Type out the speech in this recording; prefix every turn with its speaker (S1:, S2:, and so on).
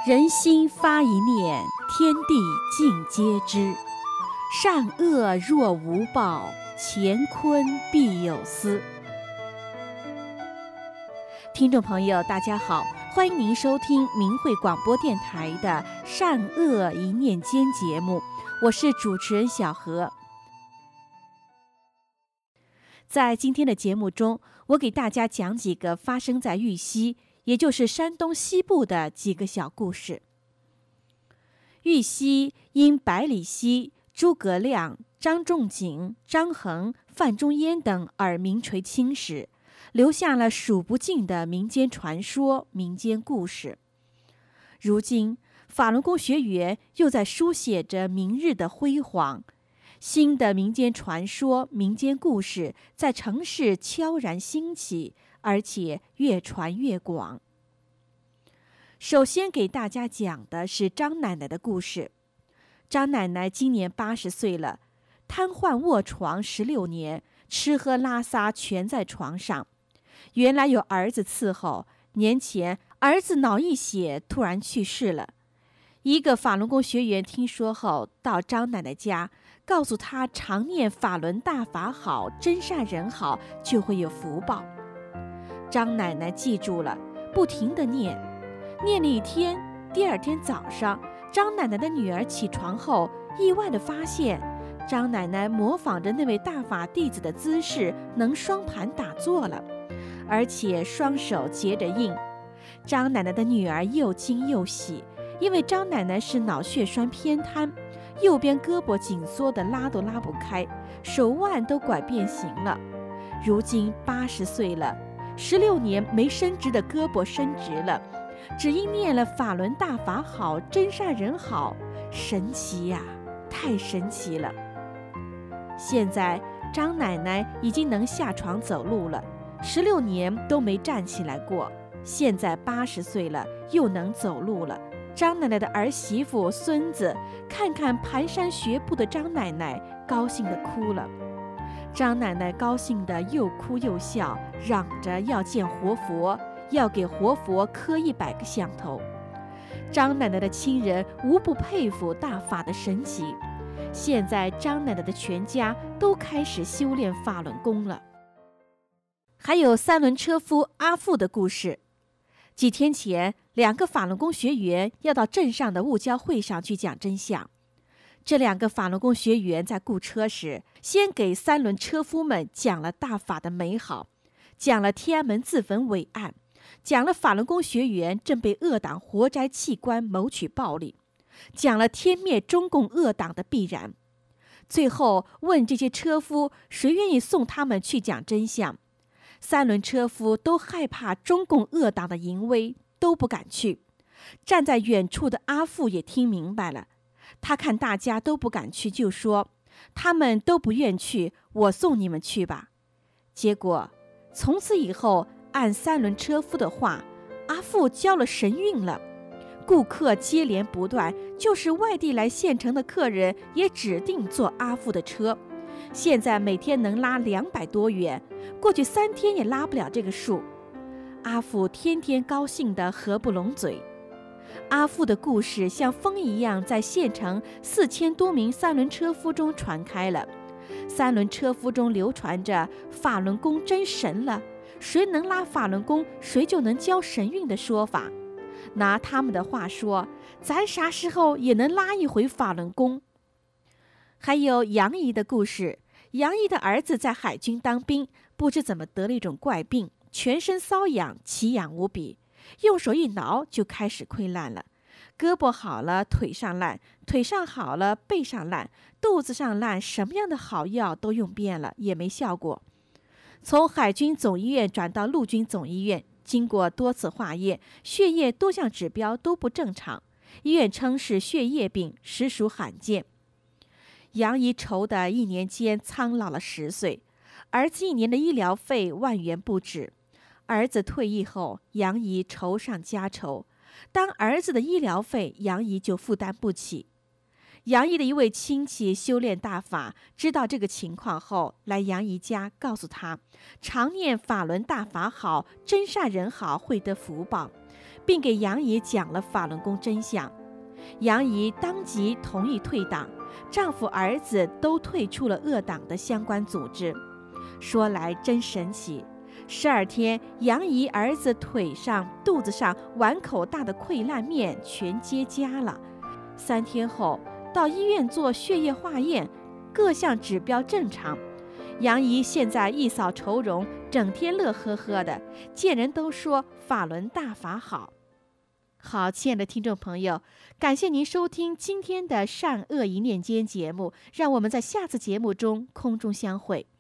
S1: 人心发一念，天地尽皆知。善恶若无报，乾坤必有私。听众朋友，大家好，欢迎您收听明慧广播电台的《善恶一念间》节目，我是主持人小何。在今天的节目中，我给大家讲几个发生在玉溪，也就是山东西部的几个小故事。玉溪因百里奚、诸葛亮、张仲景、张衡、范仲淹等而名垂青史，留下了数不尽的民间传说、民间故事。如今，法轮功学员又在书写着明日的辉煌，新的民间传说、民间故事在城市悄然兴起，而且越传越广。首先给大家讲的是张奶奶的故事。张奶奶今年80岁了，瘫痪卧床16年，吃喝拉撒全在床上。原来有儿子伺候，年前儿子脑溢血突然去世了。一个法轮功学员听说后，到张奶奶家，告诉她常念法轮大法好，真善人好，就会有福报。张奶奶记住了，不停地念。念了一天，第二天早上，张奶奶的女儿起床后，意外地发现，张奶奶模仿着那位大法弟子的姿势，能双盘打坐了，而且双手结着印。张奶奶的女儿又惊又喜，因为张奶奶是脑血栓偏瘫，右边胳膊紧缩的拉都拉不开，手腕都拐变形了。如今80岁了，16年没伸直的胳膊伸直了，只因念了法轮大法好，真善人好，神奇呀，太神奇了。现在张奶奶已经能下床走路了，16年都没站起来过，现在80岁了，又能走路了。张奶奶的儿媳妇、孙子看看蹒跚学步的张奶奶，高兴地哭了。张奶奶高兴得又哭又笑，嚷着要见活佛，要给活佛磕100个响头。张奶奶的亲人无不佩服大法的神奇。现在张奶奶的全家都开始修炼法轮功了。还有3轮车夫阿富的故事。几天前，2个法轮功学员要到镇上的悟交会上去讲真相。这2个法轮功学员在雇车时，先给3轮车夫们讲了大法的美好，讲了天安门自焚伟案，讲了法轮功学员正被恶党活摘器官谋取暴利，讲了天灭中共恶党的必然。最后问这些车夫谁愿意送他们去讲真相。3轮车夫都害怕中共恶党的淫威，都不敢去。站在远处的阿富也听明白了，他看大家都不敢去，就说他们都不愿去，我送你们去吧。结果从此以后，按3轮车夫的话，阿富交了神运了，顾客接连不断，就是外地来县城的客人也指定坐阿富的车。现在每天能拉200多元，过去3天也拉不了这个数。阿富天天高兴得合不拢嘴。阿富的故事像风一样在县城4000多名3轮车夫中传开了。3轮车夫中流传着法轮功真神了，谁能拉法轮功，谁就能交神运的说法。拿他们的话说，咱啥时候也能拉一回法轮功。还有杨姨的故事。杨姨的儿子在海军当兵，不知怎么得了一种怪病，全身瘙痒，奇痒无比，用手一挠就开始溃烂了。胳膊好了，腿上烂，腿上好了，背上烂，肚子上烂，什么样的好药都用遍了，也没效果。从海军总医院转到陆军总医院，经过多次化验，血液多项指标都不正常，医院称是血液病，实属罕见。杨姨愁的1年间苍老了10岁，儿子1年的医疗费万元不止。儿子退役后，杨姨愁上加愁，当儿子的医疗费，杨姨就负担不起。杨姨的一位亲戚修炼大法，知道这个情况后，来杨姨家告诉她，常念法轮大法好，真善人好，会得福报。 并给杨姨讲了法轮功真相。杨姨当即同意退党，丈夫儿子都退出了恶党的相关组织。说来真神奇，12天，杨姨儿子腿上、肚子上碗口大的溃烂面全结痂了。3天后到医院做血液化验，各项指标正常。杨姨现在一扫愁容，整天乐呵呵的，见人都说法轮大法好。好，亲爱的听众朋友，感谢您收听今天的善恶一念间节目，让我们在下次节目中空中相会。